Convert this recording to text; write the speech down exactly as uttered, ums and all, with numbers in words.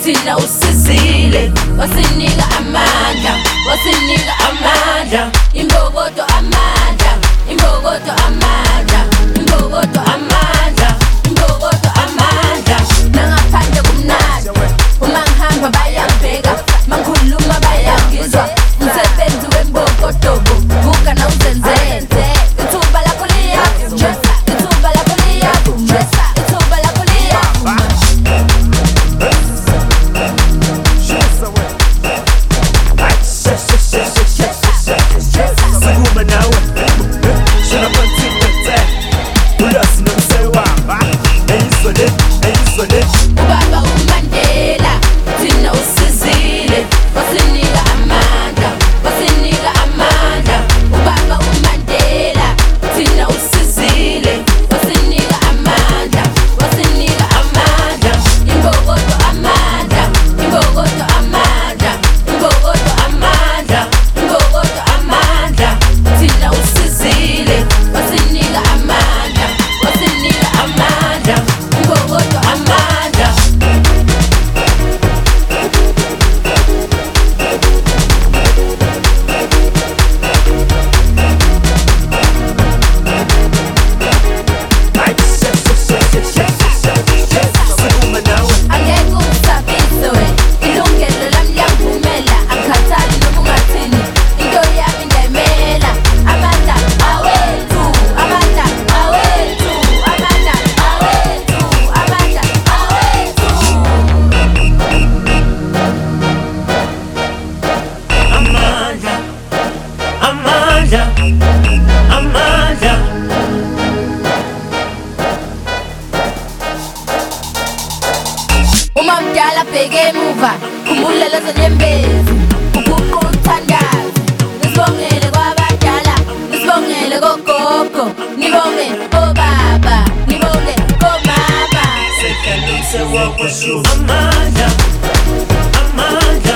thina usizile, wasinika amandla, wasinika amandla, imbokodo amandla, imbokodo amandla, imbokodo amandla, imbokodo amandla. Nangaphandle kumnandi, uma ngihamba bayangibheka, mangikhuluma bayangizwa, umsebenzi wembokodo buka na uzenzenze, ithuba lakho liyaphuma, ithuba lakho liyaphuma, ithuba lakho liyaphuma. Sikuma nawe shona phansi ulasi nomsewamba eyisole eyisole. Ubaba uMandela thina usizile, wasinika amandla, wasinika amandla. Ubaba uMandela thina usizile, wasinika amandla, wasinika amandla. Imbokodo amandla, imbokodo amandla, imbokodo amandla, imbokodo amandla. Thina usizile, wasinika amandla, wasinika amandla, imbokodo amandla. Sikuma nawe Angeke usabise we, ilungelo lami liyangivumela, angikhathali noma ungathini, into yami ndiyayimela. Amandla awethu, amandla awethu, amandla awethu, amandla awethu. amandla amandla amandla. Uma mdala bheke emuva, khumbula lezo nyembezi, uguqu uthandaze. Nisibongele kwabadala, nisibongele kogogo, nibonge obaba, nibonge omama. Amandla amandla